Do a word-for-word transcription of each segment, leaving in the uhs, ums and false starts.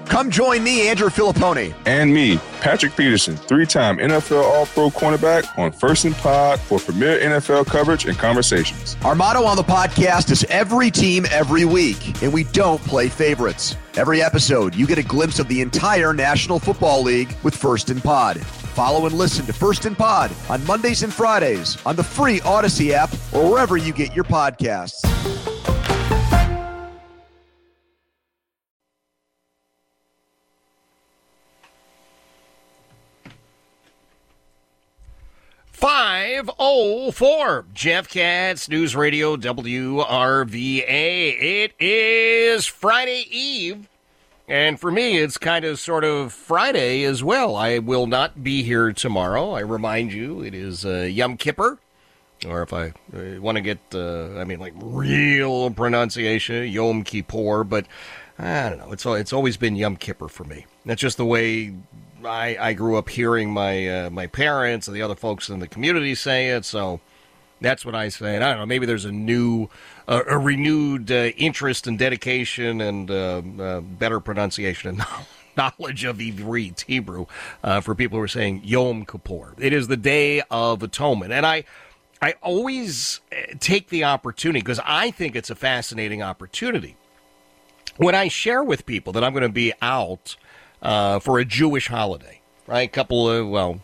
Come join me, Andrew Filipponi. And me, Patrick Peterson, three-time N F L All-Pro cornerback on First and Pod for premier N F L coverage and conversations. Our motto on the podcast is every team, every week, and we don't play favorites. Every episode, you get a glimpse of the entire National Football League with First and Pod. Follow and listen to First and Pod on Mondays and Fridays on the free Odyssey app or wherever you get your podcasts. five oh four, Jeff Katz, News Radio W R V A. It is Friday Eve, and for me, it's kind of sort of Friday as well. I will not be here tomorrow. I remind you, it is uh, Yom Kippur, or if I uh, want to get, uh, I mean, like real pronunciation, Yom Kippur, but I don't know. It's it's always been Yom Kippur for me. That's just the way I, I grew up hearing my uh, my parents and the other folks in the community say it, so that's what I say. And I don't know, maybe there's a new, uh, a renewed uh, interest and dedication and uh, uh, better pronunciation and knowledge of Ivrit, Hebrew, uh, for people who are saying Yom Kippur. It is the Day of Atonement, and I, I always take the opportunity, because I think it's a fascinating opportunity, when I share with people that I'm going to be out Uh, for a Jewish holiday, right? A couple of, well,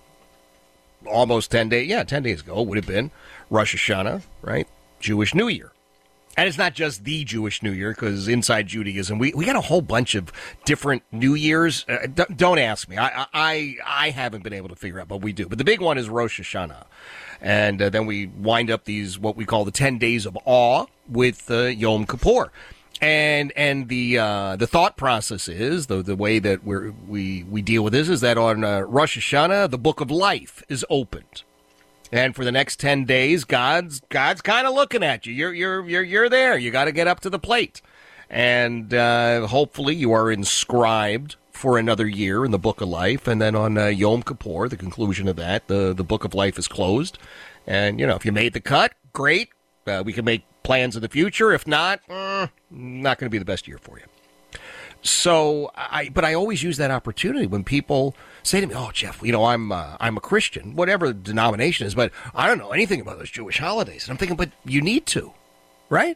almost ten days, yeah, ten days ago would have been Rosh Hashanah, right? Jewish New Year. And it's not just the Jewish New Year, because inside Judaism, we, we got a whole bunch of different New Years. Uh, d- don't ask me. I, I I haven't been able to figure out, but we do. But the big one is Rosh Hashanah. And uh, then we wind up these, what we call the ten days of awe with uh, Yom Kippur. And and the uh, the thought process is, the the way that we're, we we deal with this is that on uh, Rosh Hashanah, the book of life is opened, and for the next ten days, God's God's kind of looking at you. You're you're you're you're there. You got to get up to the plate, and uh, hopefully you are inscribed for another year in the book of life. And then on uh, Yom Kippur, the conclusion of that, the the book of life is closed. And you know, if you made the cut, great. Uh, we can make plans in the future. If not, eh, not going to be the best year for you. So, I but I always use that opportunity when people say to me, "Oh, Jeff, you know, I'm uh, I'm a Christian, whatever the denomination is, but I don't know anything about those Jewish holidays." And I'm thinking, but you need to, right?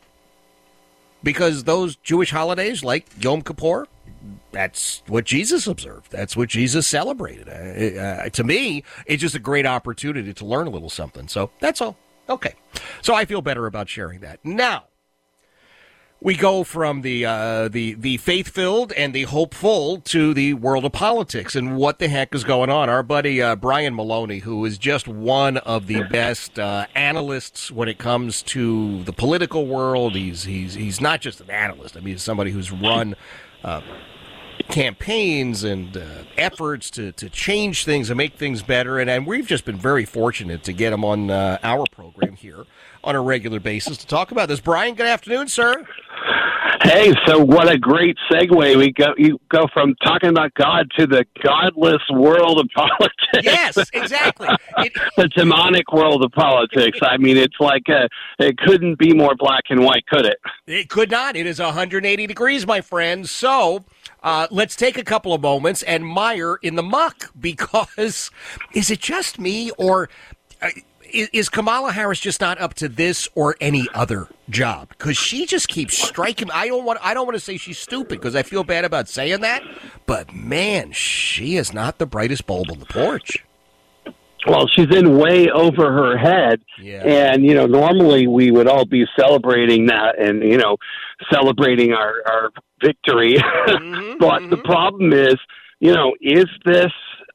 Because those Jewish holidays, like Yom Kippur, that's what Jesus observed. That's what Jesus celebrated. Uh, uh, to me, it's just a great opportunity to learn a little something. So that's all. Okay, so I feel better about sharing that. Now, we go from the uh, the the faith-filled and the hopeful to the world of politics and what the heck is going on. Our buddy uh, Brian Maloney, who is just one of the best uh, analysts when it comes to the political world. He's he's he's not just an analyst. I mean, he's somebody who's run uh, campaigns and uh, efforts to, to change things and make things better. And, and we've just been very fortunate to get him on uh, our program here on a regular basis to talk about this. Brian, good afternoon, sir. Hey, so what a great segue. We go you go from talking about God to the godless world of politics. Yes, exactly. It, the demonic world of politics. I mean, it's like a, it couldn't be more black and white, could it? It could not. It is one hundred eighty degrees, my friend. So uh, let's take a couple of moments and mire in the muck, because is it just me, or uh, is, is Kamala Harris just not up to this or any other job? Because she just keeps striking. I don't want. I don't want to say she's stupid, because I feel bad about saying that. But man, she is not the brightest bulb on the porch. Well, she's in way over her head. Yeah. And, you know, normally we would all be celebrating that and, you know, celebrating our, our victory. Mm-hmm, but mm-hmm. the problem is, you know, is this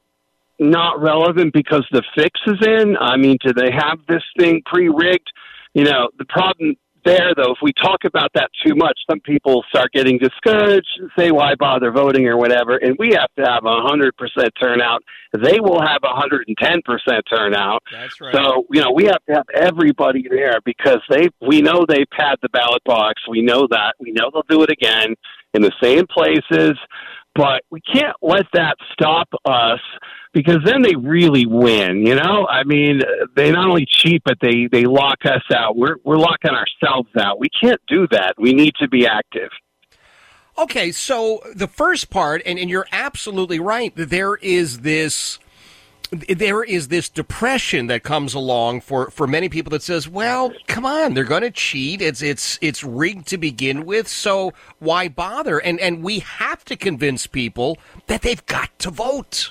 not relevant because the fix is in? I mean, do they have this thing pre-rigged? You know, the problem there, though, if we talk about that too much, some people start getting discouraged and say, why bother voting or whatever? And we have to have a one hundred percent turnout. They will have a one hundred ten percent turnout. That's right. So, you know, we have to have everybody there because they. we know they pad the ballot box. We know that. We know they'll do it again in the same places. But we can't let that stop us, because then they really win, you know? I mean, they not only cheat, but they, they lock us out. We're we're locking ourselves out. We can't do that. We need to be active. Okay, so the first part, and, and you're absolutely right, there is this there is this depression that comes along for, for many people that says, well, come on, they're going to cheat. It's it's it's rigged to begin with, so why bother? And and we have to convince people that they've got to vote.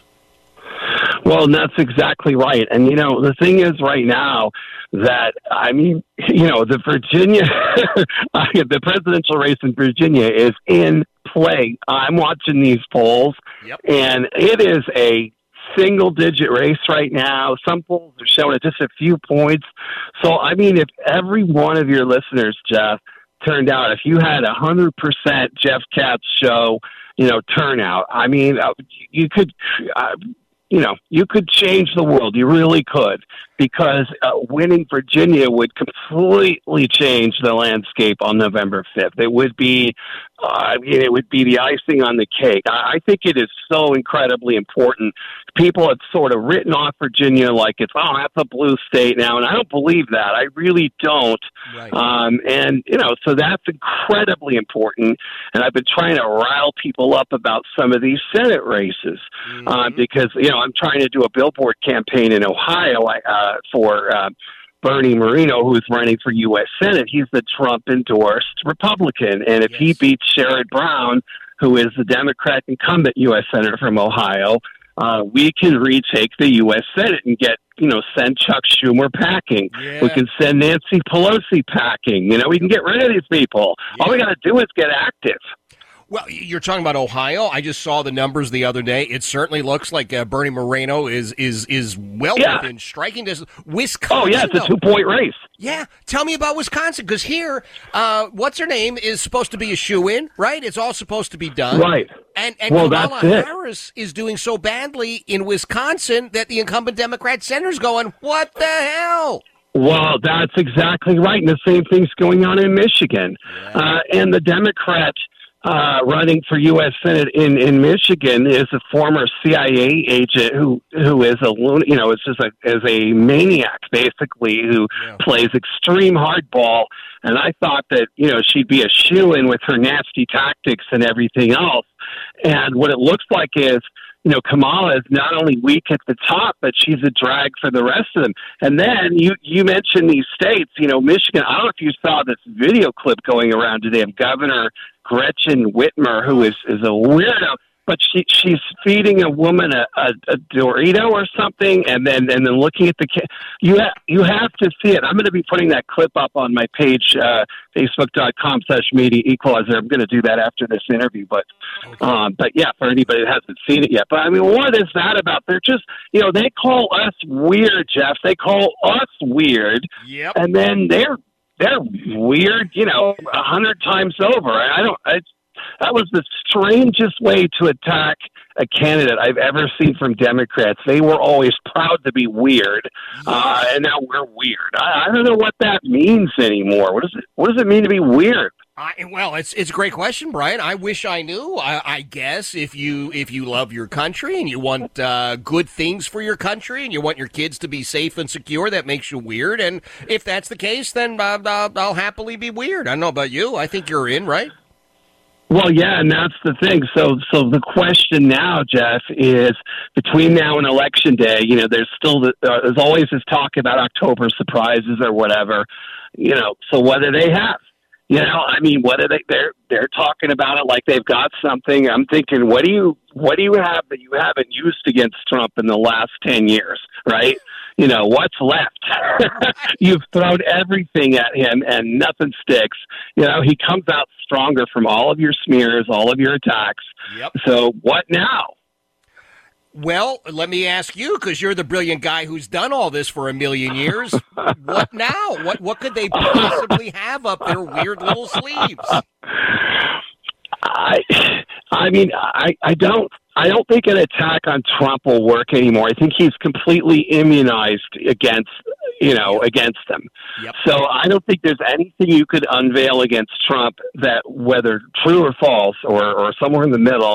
Well, that's exactly right. And, you know, the thing is right now that, I mean, you know, the Virginia, the presidential race in Virginia is in play. I'm watching these polls, yep. and it is a single-digit race right now. Some polls are showing it just a few points. So, I mean, if every one of your listeners, Jeff, turned out, if you had a one hundred percent Jeff Katz show, you know, turnout, I mean, you could... Uh, You know, you could change the world. You really could, because uh, winning Virginia would completely change the landscape on November fifth. It would be, uh, I mean, it would be the icing on the cake. I, I think it is so incredibly important. People have sort of written off Virginia like it's, oh, that's a blue state now, and I don't believe that. I really don't. Right. Um, and, you know, so that's incredibly important. And I've been trying to rile people up about some of these Senate races mm-hmm. uh, because, you know, I'm trying to do a billboard campaign in Ohio uh, for uh, Bernie Moreno, who's running for U S Senate. He's the Trump-endorsed Republican. And if yes. he beats Sherrod Brown, who is the Democrat incumbent U S Senator from Ohio, uh, we can retake the U S Senate and get, you know, send Chuck Schumer packing. Yeah. We can send Nancy Pelosi packing. You know, we can get rid of these people. Yeah. All we got to do is get active. Well, you're talking about Ohio. I just saw the numbers the other day. It certainly looks like uh, Bernie Moreno is is is well yeah. within striking distance. Wisconsin. Oh, yeah, it's a two-point race. Yeah. Tell me about Wisconsin, because here, uh, what's her name is supposed to be a shoo-in, right? It's all supposed to be done. Right. And, and well, Kamala that's Harris it. is doing so badly in Wisconsin that the incumbent Democrat senator's going, what the hell? Well, that's exactly right. And the same thing's going on in Michigan. Yeah. Uh, and the Democrat uh, running for U S Senate in, in Michigan is a former C I A agent who who is a you know is just a is a maniac basically who yeah. plays extreme hardball. And I thought that you know she'd be a shoo-in with her nasty tactics and everything else. And what it looks like is, you know, Kamala is not only weak at the top, but she's a drag for the rest of them. And then you, you mentioned these states, you know, Michigan. I don't know if you saw this video clip going around today of Governor Gretchen Whitmer, who is, is a weirdo, but she she's feeding a woman a, a, a Dorito or something, and then and then looking at the kid. You ha- you have to see it. I'm going to be putting that clip up on my page, uh, facebook.com slash media equalizer. I'm going to do that after this interview. But okay. um, but yeah, for anybody that hasn't seen it yet. But I mean, what is that about? They're just, you know, they call us weird, Jeff. They call us weird, yep. and then they're they're weird, you know, a hundred times over. I don't. It's, That was the strangest way to attack a candidate I've ever seen from Democrats. They were always proud to be weird, uh, and now we're weird. I, I don't know what that means anymore. What does it What does it mean to be weird? I, well, it's it's a great question, Brian. I wish I knew. I, I guess if you if you love your country and you want uh, good things for your country and you want your kids to be safe and secure, that makes you weird. And if that's the case, then uh, I'll, I'll happily be weird. I don't know about you. I think you're in, right? Well, yeah, and that's the thing. So, so the question now, Jeff, is between now and Election Day. You know, there's still the, uh, there's always this talk about October surprises or whatever. You know, so what do they have? You know, I mean, what are they? They're they're talking about it like they've got something. I'm thinking, what do you what do you have that you haven't used against Trump in the last ten years? Right? You know, what's left? You've thrown everything at him and nothing sticks. You know, he comes out stronger from all of your smears, all of your attacks. Yep. So what now? Well, let me ask you, because you're the brilliant guy who's done all this for a million years. What now? What what could they possibly have up their weird little sleeves? I, I mean, I, I don't. I don't think an attack on Trump will work anymore. I think he's completely immunized against, you know, against them. Yep. So I don't think there's anything you could unveil against Trump that, whether true or false or, or somewhere in the middle,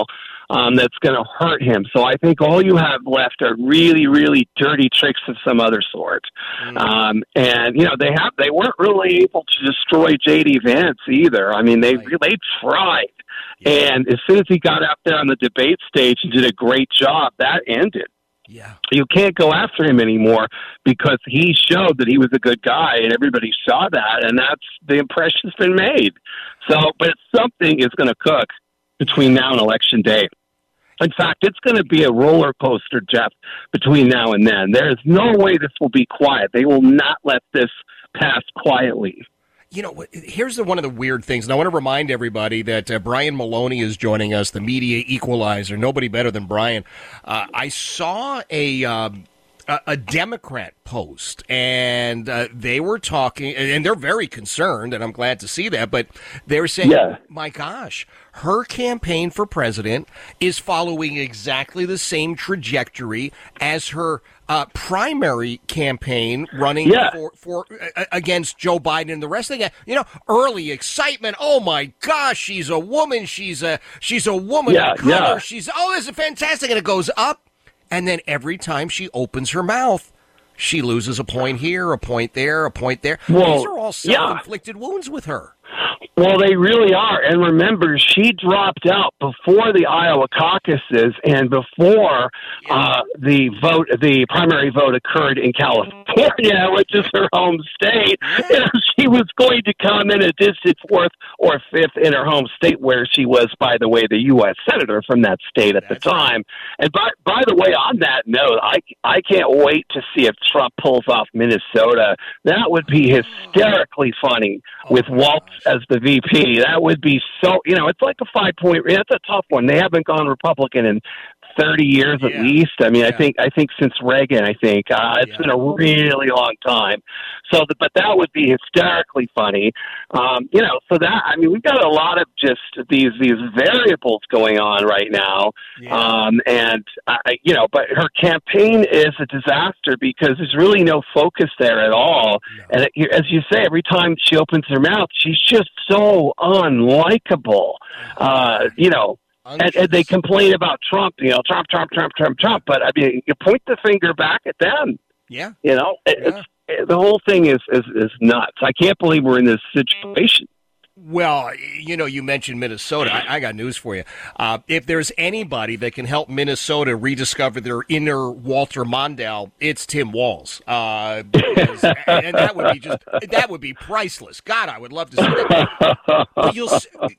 um, that's going to hurt him. So I think all you have left are really, really dirty tricks of some other sort. Mm. Um, and you know they have they weren't really able to destroy J D Vance either. I mean they right. they tried, yeah. and as soon as he got out there on the debate stage and did a great job, that ended. Yeah. You can't go after him anymore because he showed that he was a good guy, and everybody saw that, and that's the impression's been made. So, but something is going to cook between now and Election Day. In fact, it's going to be a roller coaster, Jeff, between now and then. There is no way this will be quiet. They will not let this pass quietly. You know, here's the, one of the weird things, and I want to remind everybody that uh, Brian Maloney is joining us, the media equalizer. Nobody better than Brian. Uh, I saw a, um, a a Democrat post, and uh, they were talking, and they're very concerned, and I'm glad to see that, but they were saying, yeah. my gosh, her campaign for president is following exactly the same trajectory as her Uh, primary campaign running yeah. for, for uh, against Joe Biden and the rest of the, you know, early excitement. Oh my gosh, she's a woman. She's a she's a woman yeah, of color. Yeah. She's oh, this is fantastic, and it goes up, and then every time she opens her mouth, she loses a point here, a point there, a point there. Well, These are all self-inflicted yeah. wounds with her. Well, they really are. And remember, she dropped out before the Iowa caucuses and before uh, the vote, the primary vote occurred in California, which is her home state. You know, she was going to come in a distant fourth or fifth in her home state, where she was, by the way, the U S senator from that state at That's the time. Right. And by by the way, on that note, I I can't wait to see if Trump pulls off Minnesota. That would be hysterically funny oh, with Waltz gosh. as the V P. That would be so, you know, it's like a five point, that's a tough one. They haven't gone Republican in thirty years yeah. at least. I mean, yeah. I think, I think since Reagan, I think, uh, it's yeah. been a really long time. So, the, but that would be hysterically funny. Um, you know, so that, I mean, we've got a lot of just these, these variables going on right now. Yeah. Um, and I, you know, but her campaign is a disaster because there's really no focus there at all. No. And it, as you say, every time she opens her mouth, she's just so unlikable, uh, you know. And, and they complain about Trump, you know, Trump, Trump, Trump, Trump, Trump. But I mean, you point the finger back at them. Yeah, you know, it, yeah. it's, the whole thing is, is is nuts. I can't believe we're in this situation. Well, you know, you mentioned Minnesota. I, I got news for you. Uh, if there's anybody that can help Minnesota rediscover their inner Walter Mondale, it's Tim Walz. Uh, because, and that would be just that would be priceless. God, I would love to see that. Well, you'll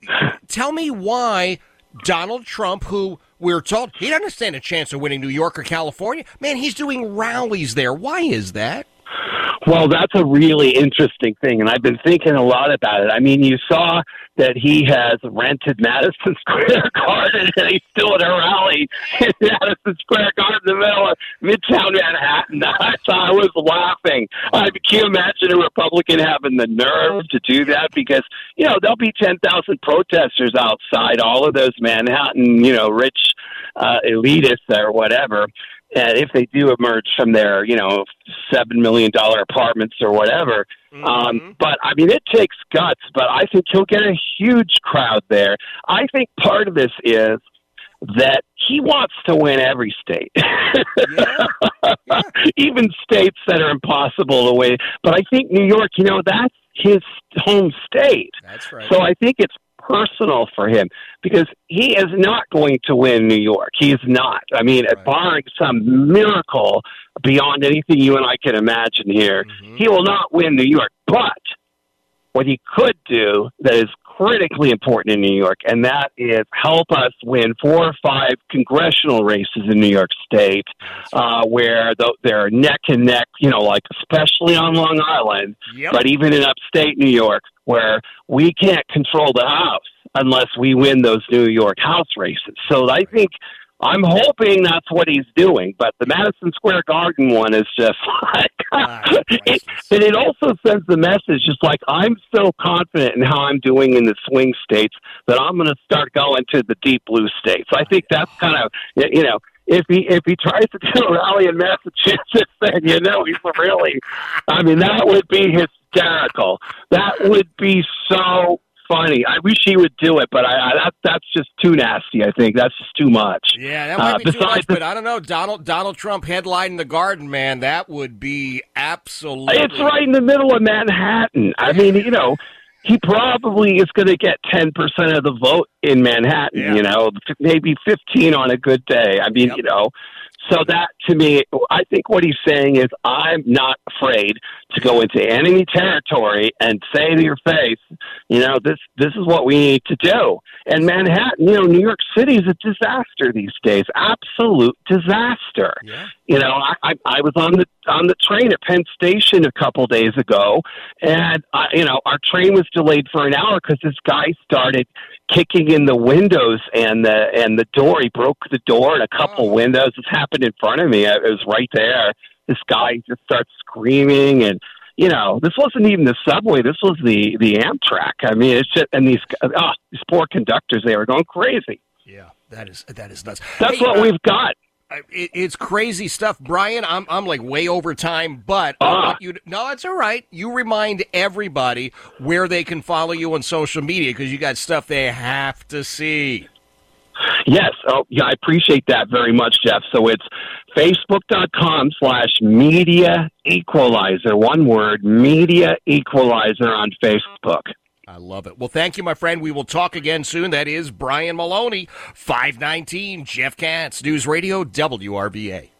tell me why Donald Trump, who we're told he doesn't stand a chance of winning New York or California, man, he's doing rallies there. Why is that? Well, that's a really interesting thing, and I've been thinking a lot about it. I mean, you saw that he has rented Madison Square Garden, and he's still at a rally in Madison Square Garden in the middle of Midtown Manhattan. I thought I was laughing. I can you imagine a Republican having the nerve to do that? Because, you know, there'll be ten thousand protesters outside, all of those Manhattan, you know, rich uh, elitists or whatever. And if they do emerge from their, you know, seven million dollars apartments or whatever. Mm-hmm. Um, but, I mean, it takes guts, but I think he'll get a huge crowd there. I think part of this is that he wants to win every state, yeah. Yeah. even states that are impossible to win. But I think New York, you know, that's his home state. That's right. So I think it's personal for him because he is not going to win New York. He is not. I mean, right. barring some miracle beyond anything you and I can imagine here, mm-hmm. he will not win New York. But what he could do that is critically important in New York, and that is help us win four or five congressional races in New York State, uh, where the, they're neck and neck, you know, like especially on Long Island, yep. but even in upstate New York, where we can't control the House unless we win those New York House races. So I think I'm hoping that's what he's doing, but the Madison Square Garden one is just like, ah, it, and it also sends the message just like, I'm so confident in how I'm doing in the swing states that I'm going to start going to the deep blue states. I think that's kind of, you know, if he if he tries to do a rally in Massachusetts, then you know he's really, I mean, that would be hysterical. That would be so funny. I wish he would do it, but I, I that, that's just too nasty, I think. That's just too much. Yeah, that might uh, be too much, the, but I don't know. Donald Donald Trump headlining the Garden, man, that would be absolutely... It's right in the middle of Manhattan. I mean, you know, he probably is going to get ten percent of the vote in Manhattan, yeah. you know, maybe fifteen on a good day. I mean, yep. you know... So that, to me, I think what he's saying is I'm not afraid to go into enemy territory and say to your face, you know, this this is what we need to do. And Manhattan, you know, New York City is a disaster these days, absolute disaster. Yeah. You know, I, I, I was on the on the train at Penn Station a couple days ago, and, uh, you know, our train was delayed for an hour because this guy started kicking in the windows and the and the door. He broke the door and a couple oh. windows. This happened in front of me. It was right there. This guy just starts screaming, and you know, this wasn't even the subway. This was the the Amtrak. I mean, it's just and these oh, these poor conductors. They were going crazy. Yeah, that is that is nuts. That's hey, what uh, we've got. It, it's crazy stuff, Brian. I'm I'm like way over time, but uh, I want you to, no, it's all right. You remind everybody where they can follow you on social media because you got stuff they have to see. Yes. Oh, yeah, I appreciate that very much, Jeff. So it's facebook.com slash media equalizer. One word, media equalizer on Facebook. I love it. Well, thank you, my friend. We will talk again soon. That is Brian Maloney, five nineteen, Jeff Katz, News Radio, W R V A.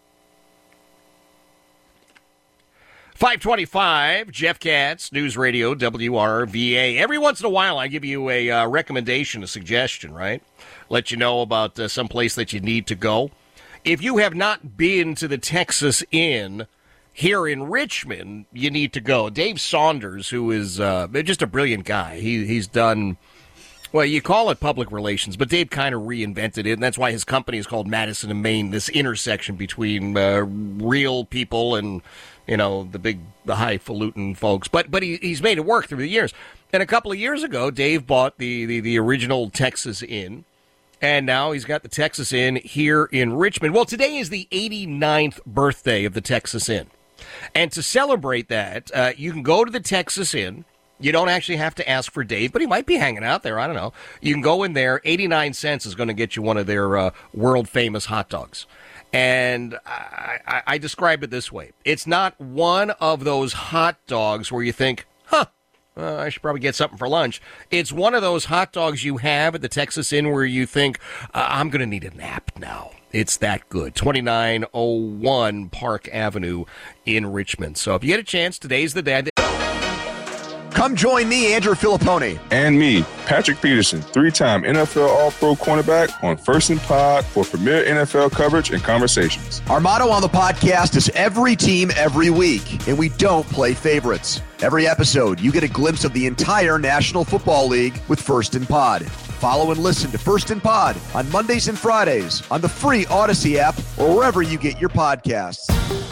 five twenty-five, Jeff Katz, News Radio, W R V A. Every once in a while, I give you a uh, recommendation, a suggestion, right? Let you know about uh, some place that you need to go. If you have not been to the Texas Inn here in Richmond, you need to go. Dave Saunders, who is uh, just a brilliant guy, he he's done, well, you call it public relations, but Dave kind of reinvented it, and that's why his company is called Madison and Main, this intersection between uh, real people and, you know, the big, the highfalutin folks. But but he, he's made it work through the years. And a couple of years ago, Dave bought the, the, the original Texas Inn, and now he's got the Texas Inn here in Richmond. Well, today is the eighty-ninth birthday of the Texas Inn. And to celebrate that, uh, you can go to the Texas Inn. You don't actually have to ask for Dave, but he might be hanging out there. I don't know. You can go in there. eighty-nine cents is going to get you one of their uh, world-famous hot dogs. And I, I, I describe it this way. It's not one of those hot dogs where you think, huh, uh, I should probably get something for lunch. It's one of those hot dogs you have at the Texas Inn where you think, uh, I'm going to need a nap now. It's that good. twenty-nine oh one Park Avenue in Richmond. So if you get a chance, today's the day. Come join me, Andrew Filippone. And me, Patrick Peterson, three-time N F L All-Pro cornerback on First and Pod for premier N F L coverage and conversations. Our motto on the podcast is every team, every week, and we don't play favorites. Every episode, you get a glimpse of the entire National Football League with First and Pod. Follow and listen to First and Pod on Mondays and Fridays on the free Odyssey app or wherever you get your podcasts.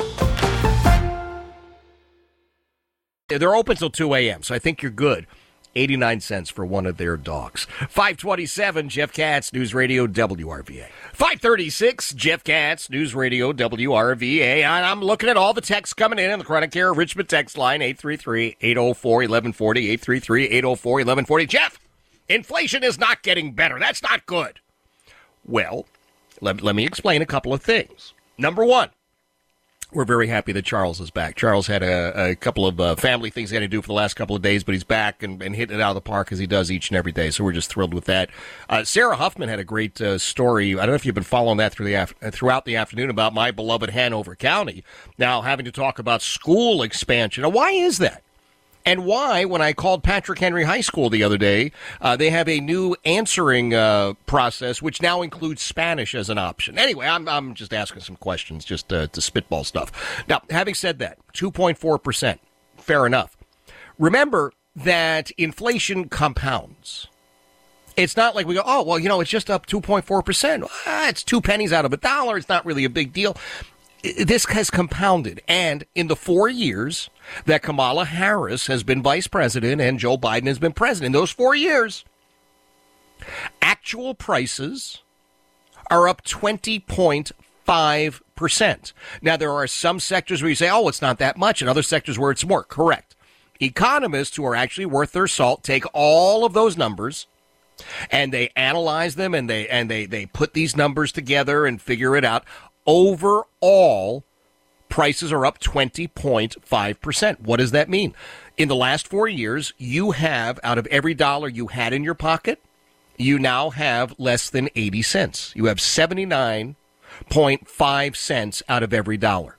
They're open till two a.m., so I think you're good. eighty-nine cents for one of their dogs. five twenty-seven, Jeff Katz, News Radio, W R V A. five thirty-six, Jeff Katz, News Radio, W R V A. And I'm looking at all the texts coming in on the Chronic Care Richmond text line, eight three three, eight oh four, eleven forty, eight three three, eight oh four, eleven forty. Jeff, inflation is not getting better. That's not good. Well, let, let me explain a couple of things. Number one, we're very happy that Charles is back. Charles had a, a couple of uh, family things he had to do for the last couple of days, but he's back and, and hitting it out of the park as he does each and every day, so we're just thrilled with that. Uh, Sarah Huffman had a great uh, story. I don't know if you've been following that through the af- throughout the afternoon about my beloved Hanover County now having to talk about school expansion. Now, why is that? And why, when I called Patrick Henry High School the other day, uh, they have a new answering uh, process, which now includes Spanish as an option. Anyway, I'm I'm just asking some questions, just uh, to spitball stuff. Now, having said that, two point four percent, fair enough. Remember that inflation compounds. It's not like we go, oh, well, you know, it's just up two point four percent. Ah, it's two pennies out of a dollar. It's not really a big deal. This has compounded, and in the four years that Kamala Harris has been vice president and Joe Biden has been president, in those four years, actual prices are up twenty point five percent. Now, there are some sectors where you say, oh, it's not that much, and other sectors where it's more. Correct. Economists who are actually worth their salt take all of those numbers and they analyze them and they and they, they put these numbers together and figure it out. Overall, prices are up twenty point five percent. What does that mean? In the last four years, you have, out of every dollar you had in your pocket, you now have less than eighty cents. You have seventy-nine point five cents out of every dollar.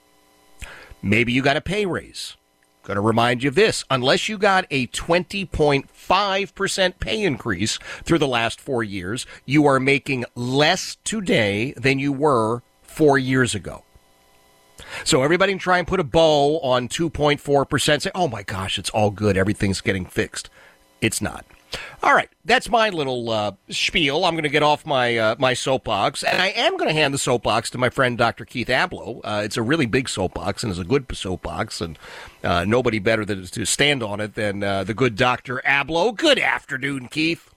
Maybe you got a pay raise. Going to remind you of this. Unless you got a twenty point five percent pay increase through the last four years, you are making less today than you were four years ago. So everybody can try and put a bow on two point four percent. Say, oh, my gosh, it's all good. Everything's getting fixed. It's not. All right, that's my little uh, spiel. I'm going to get off my uh, my soapbox, and I am going to hand the soapbox to my friend Doctor Keith Ablow. Uh, it's a really big soapbox, and it's a good soapbox, and uh, nobody better than to stand on it than uh, the good Doctor Ablow. Good afternoon, Keith.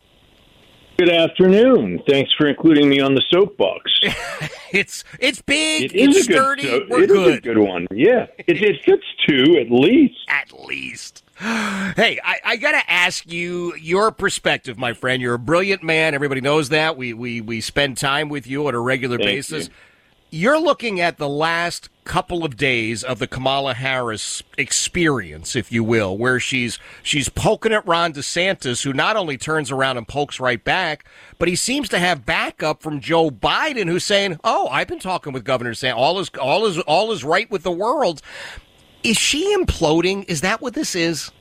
Good afternoon. Thanks for including me on the soapbox. it's it's big, it is it's a sturdy, good, we're it good. It is a good one, yeah. It, it gets two at least. At least. Hey, I, I got to ask you your perspective, my friend. You're a brilliant man. Everybody knows that. We we, we spend time with you on a regular Thank basis. You. You're looking at the last couple of days of the Kamala Harris experience, if you will, where she's she's poking at Ron DeSantis, who not only turns around and pokes right back, but he seems to have backup from Joe Biden, who's saying, "Oh, I've been talking with Governor DeSantis. All is all is all is right with the world." Is she imploding? Is that what this is?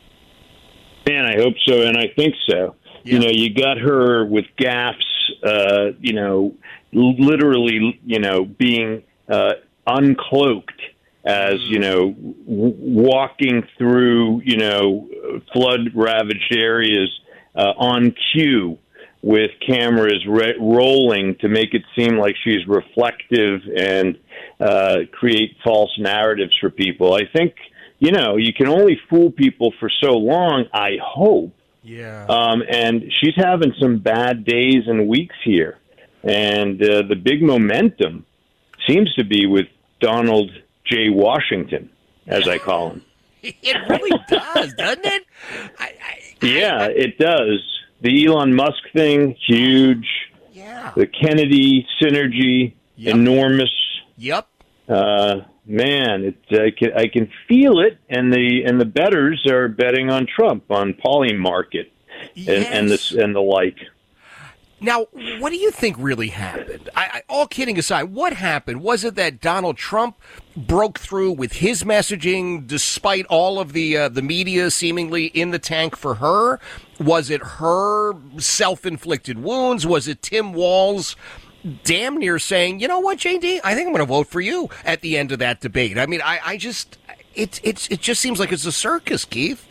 Man, I hope so, and I think so. Yeah. You know, you got her with gaffes, uh, you know, literally, you know, being uh, uncloaked as, you know, w- walking through, you know, flood-ravaged areas uh, on cue with cameras re- rolling to make it seem like she's reflective and uh, create false narratives for people. I think, you know, you can only fool people for so long, I hope. Yeah. Um, and she's having some bad days and weeks here. And uh, the big momentum seems to be with Donald J. Washington, as I call him. It really does, doesn't it? I, I, yeah, I, it does. The Elon Musk thing, huge. Yeah. The Kennedy synergy, yep. enormous. Yep. Uh, man, it, I, can, I can feel it, and the and the bettors are betting on Trump, on Polymarket, yes. and, and this and the like. Now, what do you think really happened? I, I, all kidding aside, what happened? Was it that Donald Trump broke through with his messaging despite all of the uh, the media seemingly in the tank for her? Was it her self-inflicted wounds? Was it Tim Walz damn near saying, you know what, J D, I think I'm going to vote for you at the end of that debate? I mean, I, I just, it, it's, it just seems like it's a circus, Keith.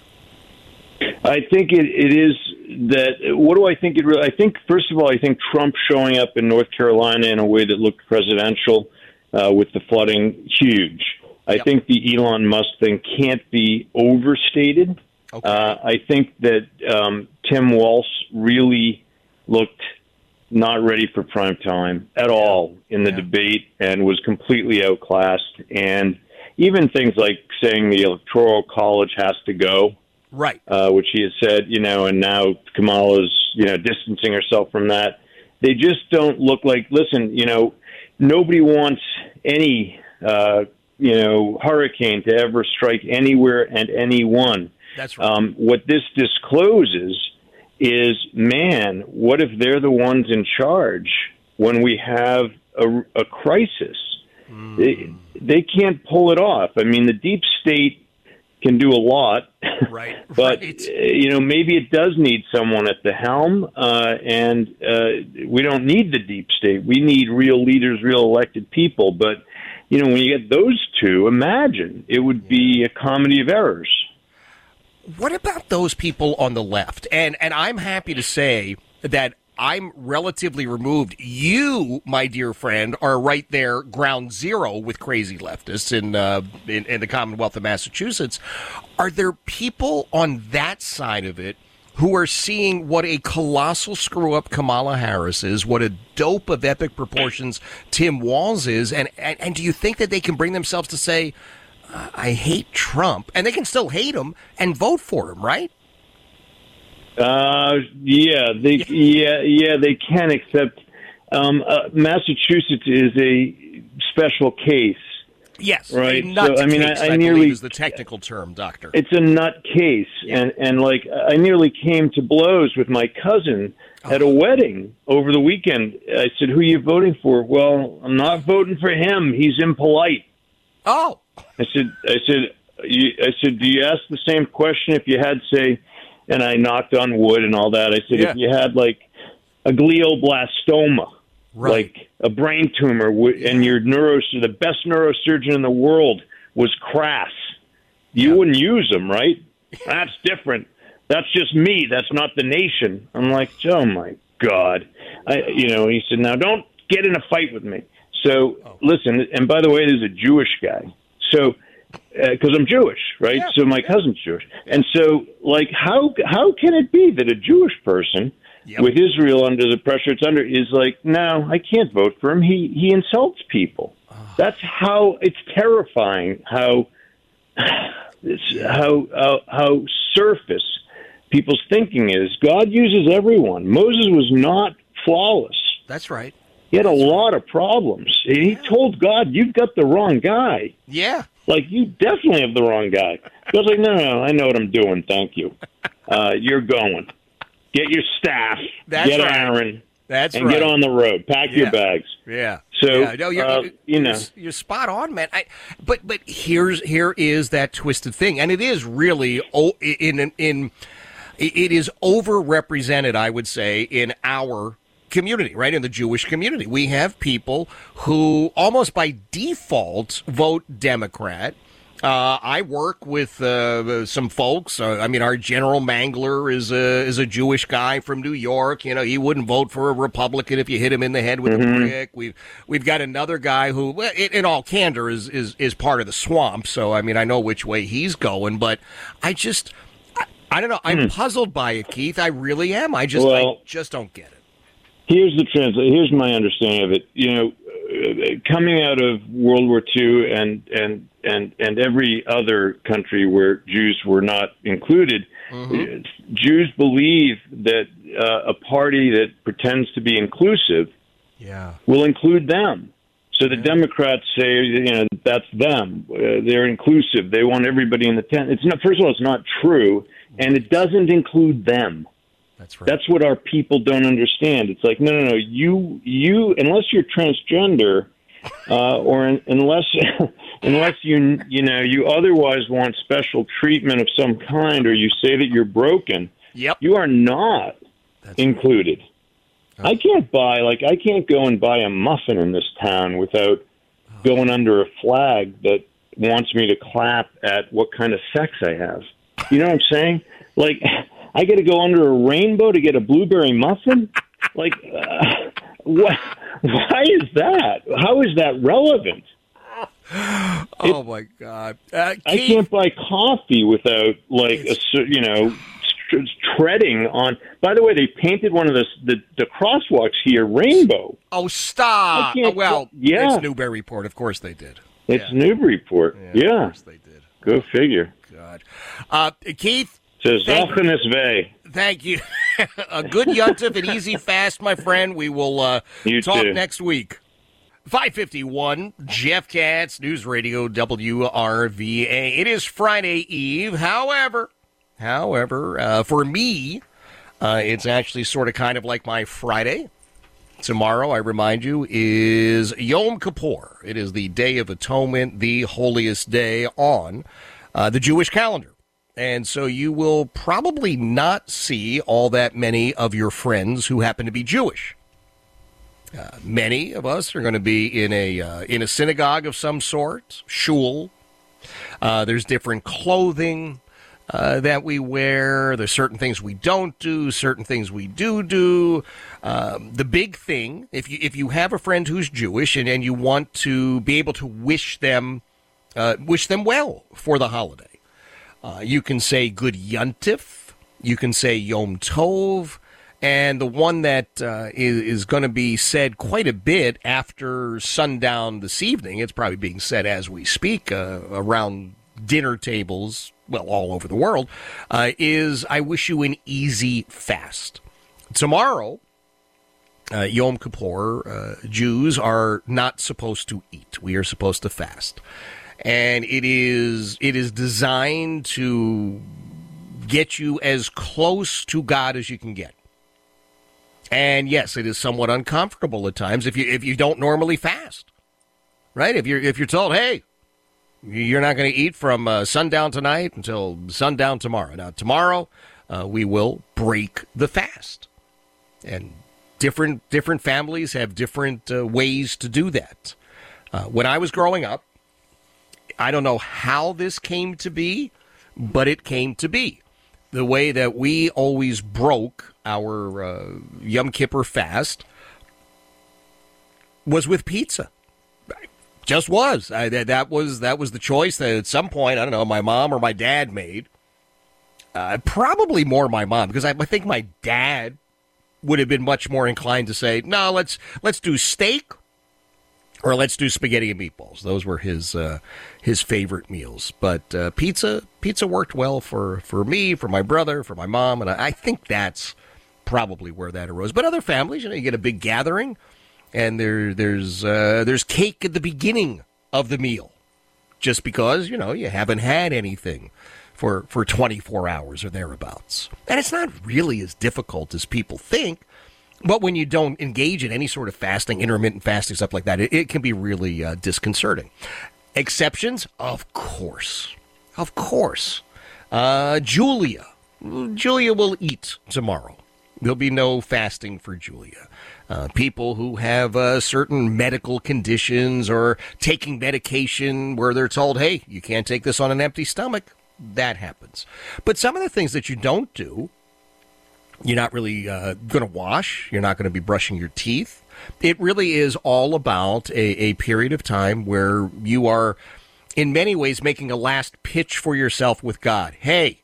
I think it, it is that, what do I think it really, I think, first of all, I think Trump showing up in North Carolina in a way that looked presidential uh, with the flooding, huge. I yep. think the Elon Musk thing can't be overstated. Okay. Uh, I think that um, Tim Walz really looked not ready for prime time at all in the yeah. debate and was completely outclassed. And even things like saying the Electoral College has to go. Right. Uh, which he has said, you know, and now Kamala's, you know, distancing herself from that. They just don't look like, listen, you know, nobody wants any, uh, you know, hurricane to ever strike anywhere and anyone. That's right. Um, what this discloses is, man, what if they're the ones in charge when we have a, a crisis? Mm. They, they can't pull it off. I mean, the deep state can do a lot, right? but right. you know, maybe it does need someone at the helm, uh, and uh, we don't need the deep state. We need real leaders, real elected people. But you know, when you get those two, imagine it would be a comedy of errors. What about those people on the left? And and I'm happy to say that I'm relatively removed. You, my dear friend, are right there, ground zero with crazy leftists in, uh, in in the Commonwealth of Massachusetts. Are there people on that side of it who are seeing what a colossal screw-up Kamala Harris is, what a dope of epic proportions Tim Walz is, and, and, and do you think that they can bring themselves to say, I hate Trump, and they can still hate him and vote for him, right? Uh, yeah, they, yeah, yeah, they can. Except um, uh, Massachusetts is a special case. Yes, right. A nut so I mean, case, I, I, I nearly is the technical term, Doctor. It's a nut case, yeah. and and like I nearly came to blows with my cousin at a wedding over the weekend. I said, "Who are you voting for?" "Well, I'm not voting for him. He's impolite." Oh, I said, "I said, you, I said, do you ask the same question if you had, say?" And I knocked on wood and all that. I said, yeah. "If you had like a glioblastoma." Right. Like a brain tumor, and your neuro, the best neurosurgeon in the world was crass. You yeah. wouldn't use them, right? That's different. That's just me. That's not the nation. I'm like, oh my God. I, you know, he said, now don't get in a fight with me. So oh. listen, and by the way, there's a Jewish guy. So, because uh, I'm Jewish, right? Yeah. So my cousin's Jewish. And so, like, how how can it be that a Jewish person Yep. with Israel under the pressure it's under is like, no, I can't vote for him. He he insults people. Oh. That's how it's terrifying. How it's how, how how surface people's thinking is. God uses everyone. Moses was not flawless. That's right. He had That's a right. lot of problems. He told God, "You've got the wrong guy." Yeah. Like, you definitely have the wrong guy. God's like, no, no, no, I know what I'm doing. Thank you. Uh, you're going. Get your staff, That's get right. Aaron, That's and right. get on the road. Pack yeah. your bags. Yeah. So, yeah. No, you're, uh, you're, you know, you're, you're spot on, man. I, but but here's here is that twisted thing, and it is really oh, in in, in it is overrepresented, I would say, in our community, right? In the Jewish community, we have people who almost by default vote Democrat. Uh, I work with uh, some folks. Uh, I mean, our general mangler is a is a Jewish guy from New York. You know, he wouldn't vote for a Republican if you hit him in the head with mm-hmm. a brick. We've we've got another guy who, in, in all candor, is, is is part of the swamp. So, I mean, I know which way he's going. But I just, I, I don't know. I'm mm. puzzled by it, Keith. I really am. I just, well, I just don't get it. Here's the translate. Here's my understanding of it. You know, coming out of World War Two and and and and every other country where Jews were not included, mm-hmm. Jews believe that uh, a party that pretends to be inclusive yeah. will include them. So the yeah. Democrats say, you know, that's them. Uh, they're inclusive. They want everybody in the tent. It's not. First of all, it's not true, and it doesn't include them. That's right. That's what our people don't understand. It's like, no, no, no. You, you, unless you're transgender, uh, or in, unless, unless you, you know, you otherwise want special treatment of some kind, or you say that you're broken, yep. you are not That's included. Right. I can't buy, like, I can't go and buy a muffin in this town without oh. going under a flag that wants me to clap at what kind of sex I have. You know what I'm saying? Like, I got to go under a rainbow to get a blueberry muffin? Like, uh, what? Why is that? How is that relevant? Oh, it, my God. Uh, I can't buy coffee without, like, a, you know, treading on. By the way, they painted one of the, the, the crosswalks here rainbow. Oh, stop. Oh, well, yeah. It's Newburyport. Of course they did. It's yeah. Newburyport. Yeah. yeah. Of course they did. Go figure. God. Uh, Keith. Thank, thank you. A good yuntif and easy fast, my friend. We will uh, talk too. next week. five fifty-one, Jeff Katz, News Radio W R V A. It is Friday Eve. However, however, uh, for me, uh, it's actually sort of kind of like my Friday. Tomorrow, I remind you, is Yom Kippur. It is the Day of Atonement, the holiest day on uh, the Jewish calendar. And so you will probably not see all that many of your friends who happen to be Jewish. Uh, many of us are going to be in a uh, in a synagogue of some sort, shul. Uh, there's different clothing uh, that we wear. There's certain things we don't do, certain things we do do. Um, the big thing, if you if you have a friend who's Jewish and, and you want to be able to wish them uh, wish them well for the holiday. Uh, you can say Good Yuntif, you can say Yom Tov, And the one that uh, is, is going to be said quite a bit after sundown this evening, it's probably being said as we speak uh, around dinner tables, well, all over the world, uh, is I wish you an easy fast. Tomorrow, uh, Yom Kippur, uh, Jews are not supposed to eat. We are supposed to fast. And it is it is designed to get you as close to God as you can get. And yes, it is somewhat uncomfortable at times if you if you don't normally fast, right? If you're if you're told, hey, you're not going to eat from uh, sundown tonight until sundown tomorrow. Now, tomorrow uh, we will break the fast, and different different families have different uh, ways to do that. Uh, when I was growing up, I don't know how this came to be, but it came to be. The way that we always broke our uh, Yom Kippur fast was with pizza. Just was. I, that was that was the choice that at some point, I don't know, my mom or my dad made. Uh, probably more my mom, because I, I think my dad would have been much more inclined to say, no, let's let's do steak or let's do spaghetti and meatballs. Those were his uh, his favorite meals. But uh, pizza pizza worked well for, for me, for my brother, for my mom, and I, I think that's probably where that arose. But other families, you know, you get a big gathering, and there there's uh, there's cake at the beginning of the meal, just because, you know, you haven't had anything for, for twenty-four hours or thereabouts. And it's not really as difficult as people think. But when you don't engage in any sort of fasting, intermittent fasting, stuff like that, it, it can be really uh, disconcerting. Exceptions? Of course. Of course. Uh, Julia. Julia will eat tomorrow. There'll be no fasting for Julia. Uh, people who have uh, certain medical conditions or taking medication where they're told, hey, you can't take this on an empty stomach, that happens. But some of the things that you don't do, you're not really uh, going to wash. You're not going to be brushing your teeth. It really is all about a, a period of time where you are, in many ways, making a last pitch for yourself with God. Hey,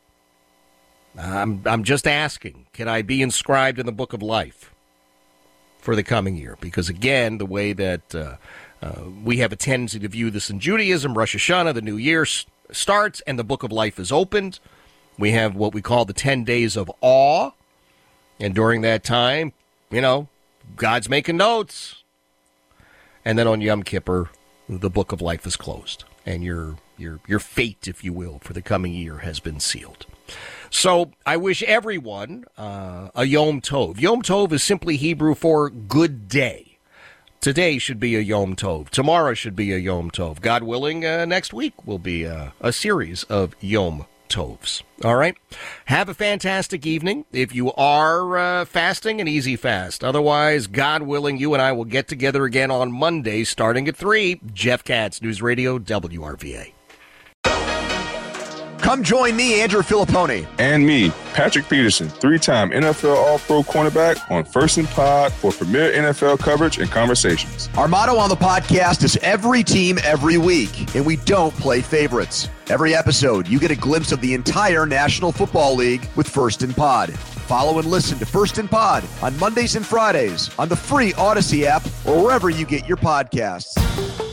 I'm, I'm just asking, can I be inscribed in the book of life for the coming year? Because, again, the way that uh, uh, we have a tendency to view this in Judaism, Rosh Hashanah, the new year s- starts, and the book of life is opened. We have what we call the ten days of awe. And during that time, you know, God's making notes. And then on Yom Kippur, the book of life is closed. And your your your fate, if you will, for the coming year has been sealed. So I wish everyone uh, a Yom Tov. Yom Tov is simply Hebrew for good day. Today should be a Yom Tov. Tomorrow should be a Yom Tov. God willing, uh, next week will be uh, a series of Yom Tovs. All right? Have a fantastic evening. If you are uh, fasting, an easy fast. Otherwise, God willing, you and I will get together again on Monday starting at three. Jeff Katz, News Radio, W R V A. Come join me, Andrew Filipponi. And me, Patrick Peterson, three-time N F L All-Pro cornerback on First and Pod for premier N F L coverage and conversations. Our motto on the podcast is every team, every week, and we don't play favorites. Every episode, you get a glimpse of the entire National Football League with First and Pod. Follow and listen to First and Pod on Mondays and Fridays on the free Odyssey app or wherever you get your podcasts.